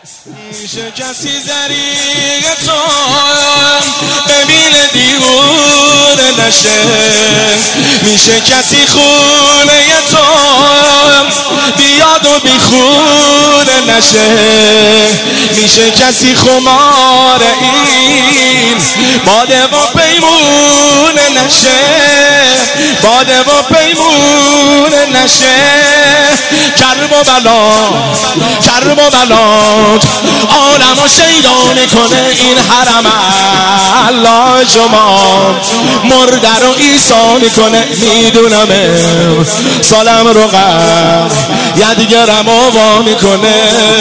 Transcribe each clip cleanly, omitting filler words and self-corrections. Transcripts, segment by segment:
میشه کسی ذریع تو ببینه دیوونه نشه، میشه کسی خونه تو بیاد و بیخونه نشه، میشه کسی خمار این باده و پیمونه نشه، باده و پیمونه نشه. کرب و بلات عالم و شیدا میکنه این حرم الله شما مرده رو عیسی میکنه. میدونمه سالم رو قرد یدگرم و وا میکنه.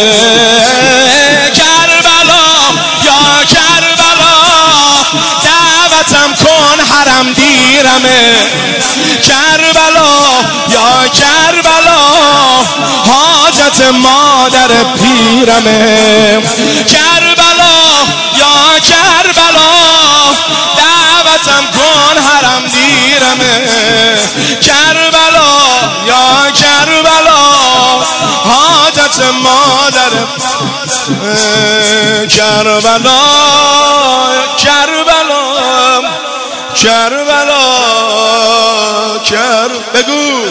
کربلا یا کربلا دعوتم کن حرم دیرمه. کربلا یا کربلا حاجت مادر پیرمه. کربلا یا کربلا دعوتم کن حرم دیرمه. کربلا یا کربلا حاجت مادر کربلا کربلا کربلا بگو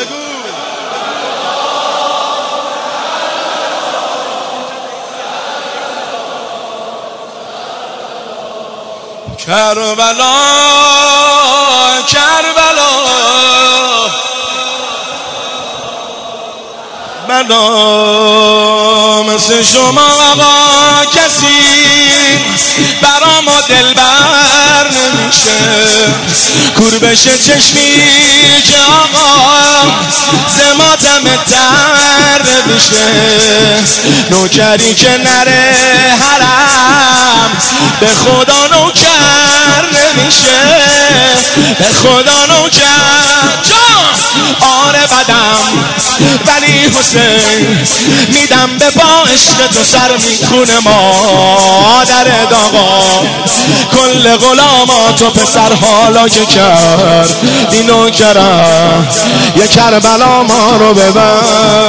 کربلا کربلا بلا مثل شما آقا کسی برام و دلبر نمیشه. کور بشه چشمی که آقا زماتم تر نمیشه. نوکری که نره حرم به خدا نوکر نمیشه. به خدا نوکر آره بدم ولی حسین میدم به با عشق تو سر میخونه مادر داغا. کل غلامات و پسر حالا که کرد اینو کرم یه کربلا ما رو ببر.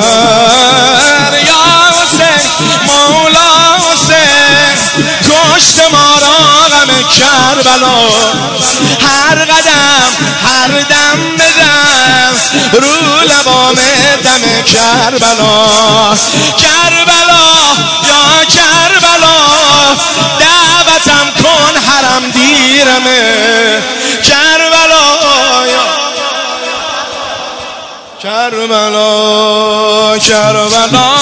یا حسین مولا حسین کشت ما را غم کربلا. هر قدم هر دم بدم رو لبام دم کربلا. کربلا یا کربلا دعوتم کن حرم دیرمه. کربلا یا کربلا کربلا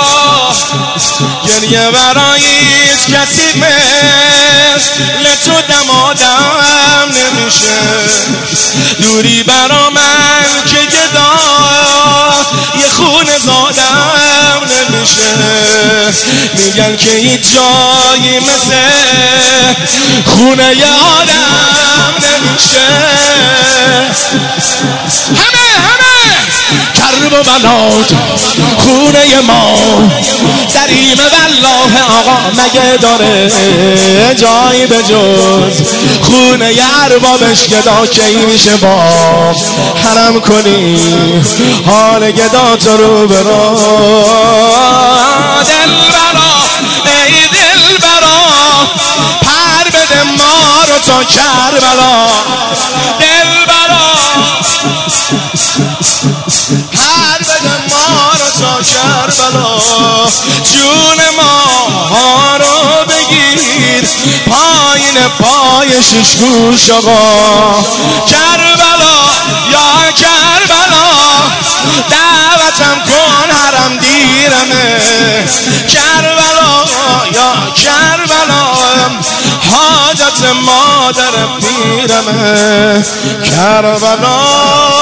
گریه برای کسی مثل تو دمادم نمیشه. دوری برا من که گدا یه خونه زادم نمیشه. میگن که هیچ جایی مثل خونه ی آدم نمیشه. همه کرب و بلات خونه ما زریم والله آقا مگه داره جایی به جز خونه ی اربابش. گدا کی میشه با حرم کنی حال گدا تو رو برا. دلبرا ای دلبرا پر بده ما رو تا کربلا. دلبرا پر بده ما رو تا کربلا. جون ما رو بگیر پایین پای شش گوش آقا. کربلا یا کربلا دعوتم کن حرم دیرمه. کربلا یا کربلا حاجت مادر پیرمه. کربلا